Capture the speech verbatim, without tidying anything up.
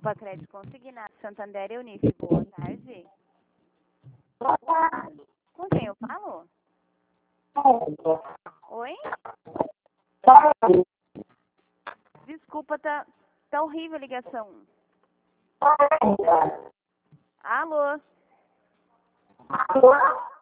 Copa Crédito Consignado Santander Eunice, boa tarde. Com quem eu falo? Oi? Desculpa, tá, tá horrível a ligação. Alô?